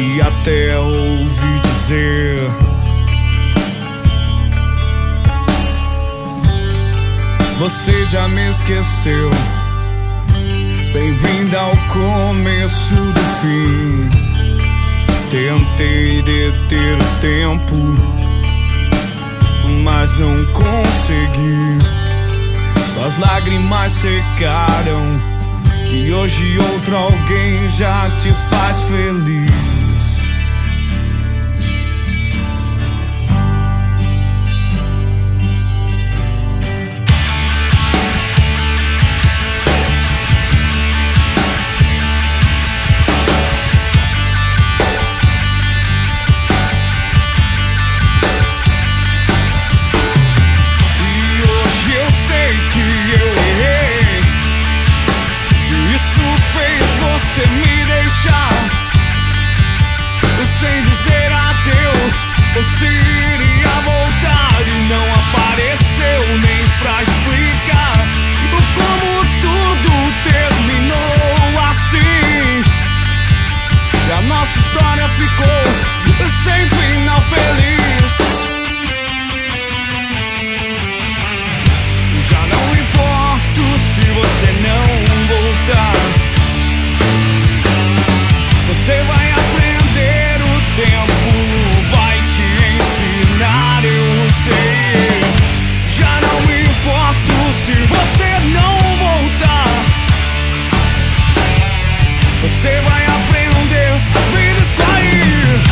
E até ouvi dizer: você já me esqueceu. Bem-vinda ao começo do fim. Tentei deter o tempo, mas não consegui. Suas lágrimas secaram e hoje outro alguém já te faz feliz. Você me deixar sem dizer adeus. Você iria voltar e não apareceu nem pra explicar como tudo terminou assim. E a nossa história ficou sem final feliz. Já não importo se você não voltar. Você vai aprender, o tempo vai te ensinar, eu sei. Já não me importo se você não voltar. Você vai aprender, a vida escolhe.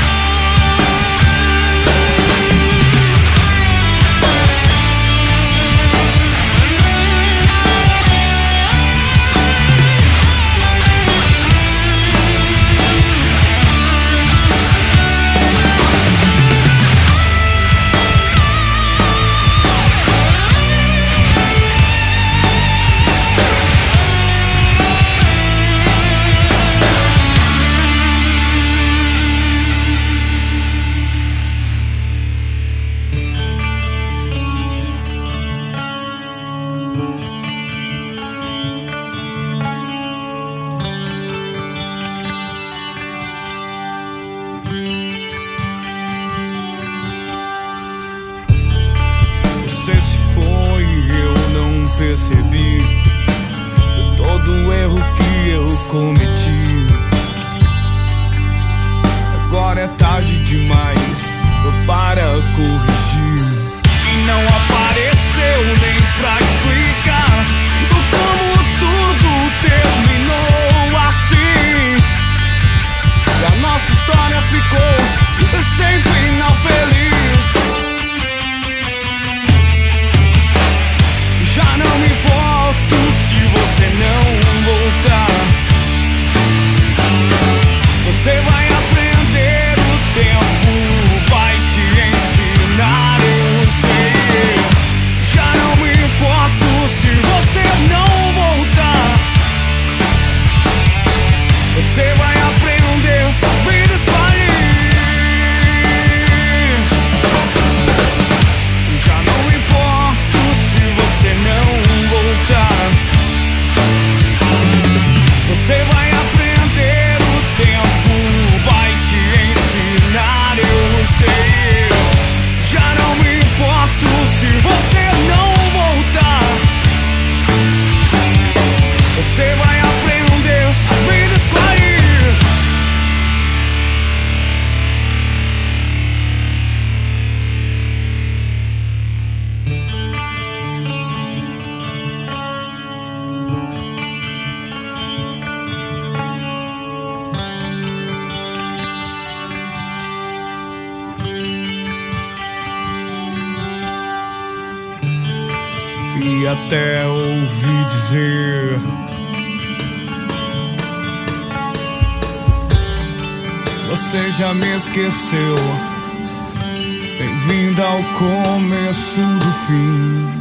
Você se foi e eu não percebi todo o erro que eu cometi. Agora é tarde demais para corrigir. E não apareceu nem pra explicar como tudo terminou assim. E a nossa história ficou sem final feliz. Já não me importo se você não voltar. Você vai aprender, o tempo vai te ensinar, eu sei. Já não me importo se você não voltar. Você vai aprender, a vida escolhe. Já não me importo se você não voltar. Você vai aprender, o tempo vai te ensinar, eu sei. Já não me importo se você não voltar. Você vai aprender, a vida escolhe. E até ouvi dizer: você já me esqueceu. Bem-vinda ao começo do fim.